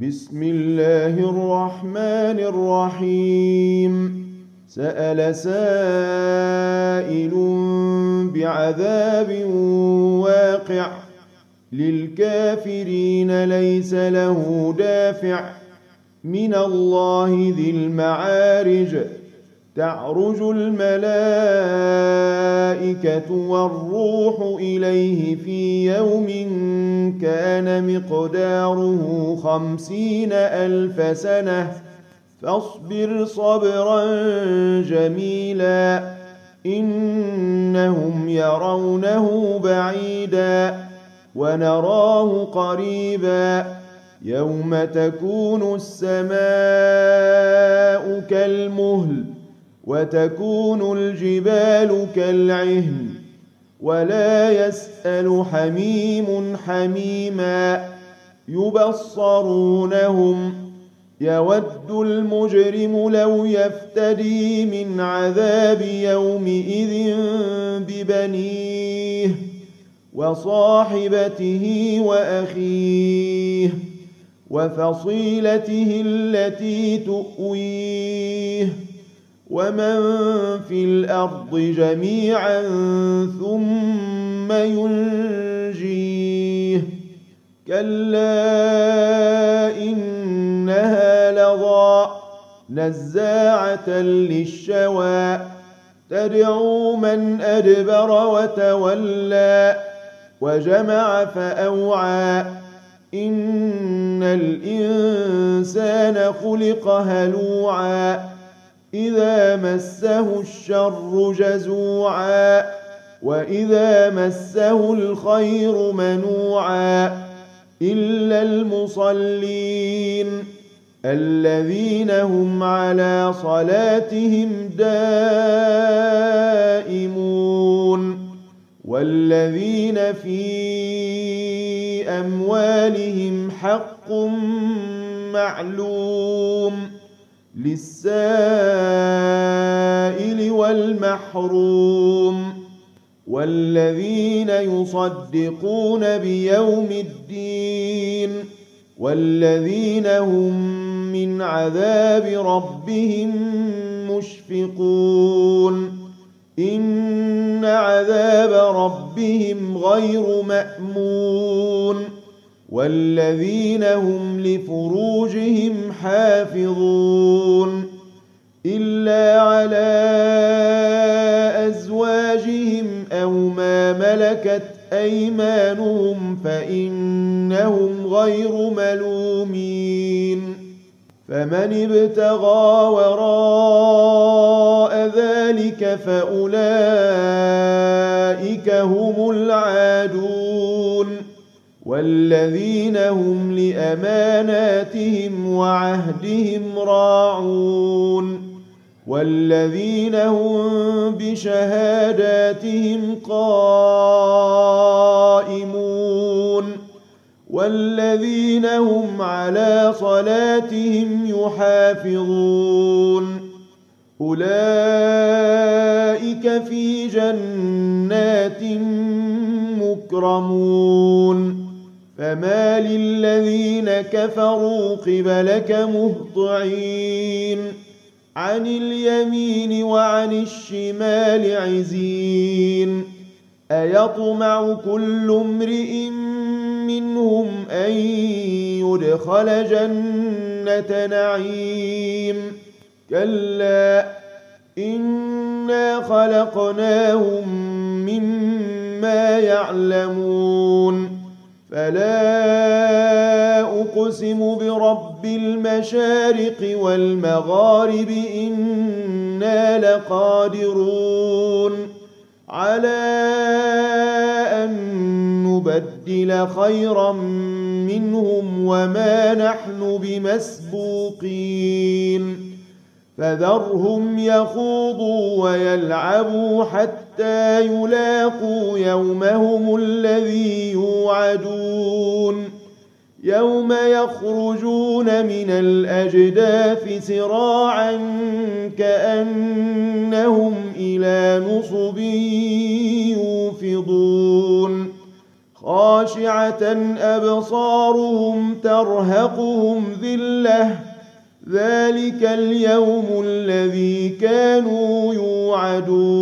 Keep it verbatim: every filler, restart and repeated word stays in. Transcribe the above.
بسم الله الرحمن الرحيم. سأل سائل بعذاب واقع للكافرين ليس له دافع من الله ذي المعارج. تعرج الملائكة والروح إليه في يوم كان مقداره خمسين ألف سنة فاصبر صبرا جميلا إنهم يرونه بعيدا ونراه قريبا يوم تكون السماء كالمهل وتكون الجبال كالعهن ولا يسأل حميم حميما يبصرونهم يود المجرم لو يفتدي من عذاب يومئذ ببنيه وصاحبته وأخيه وفصيلته التي تؤويه ومن في الأرض جميعا ثم ينجيه كلا إنها لظى نزاعة للشوى تدعو من أدبر وتولى وجمع فأوعى إن الإنسان خلق هلوعا إذا مسه الشر جزوعا وإذا مسه الخير منوعا إلا المصلين الذين هم على صلاتهم دائمون والذين في أموالهم حق معلوم للسائل والمحروم والذين يصدقون بيوم الدين والذين هم من عذاب ربهم مشفقون إن عذاب ربهم غير مأمون والذين هم لفروجهم حافظون إلا على أزواجهم أو ما ملكت أيمانهم فإنهم غير ملومين فمن ابتغى وراء ذلك فأولئك هم العادون والذين هم لأماناتهم وعهدهم راعون والذين هم بشهاداتهم قائمون والذين هم على صلاتهم يحافظون أولئك في جنات مكرمون فما للذين كفروا قبلك مهطعين عن اليمين وعن الشمال عزين أيطمع كل امرئ منهم أن يدخل جنة نعيم كلا إنا خلقناهم مما يعلمون فلا أقسم برب المشارق والمغارب إنا لقادرون على أن نبدل خيرا منهم وما نحن بمسبوقين فذرهم يخوضوا ويلعبوا حتى يلاقوا يومهم الذي يوعدون يوم يخرجون من الأجداث سراعا كأنهم إلى نصب يوفضون خاشعة أبصارهم ترهقهم ذلة ذلك اليوم الذي كانوا يوعدون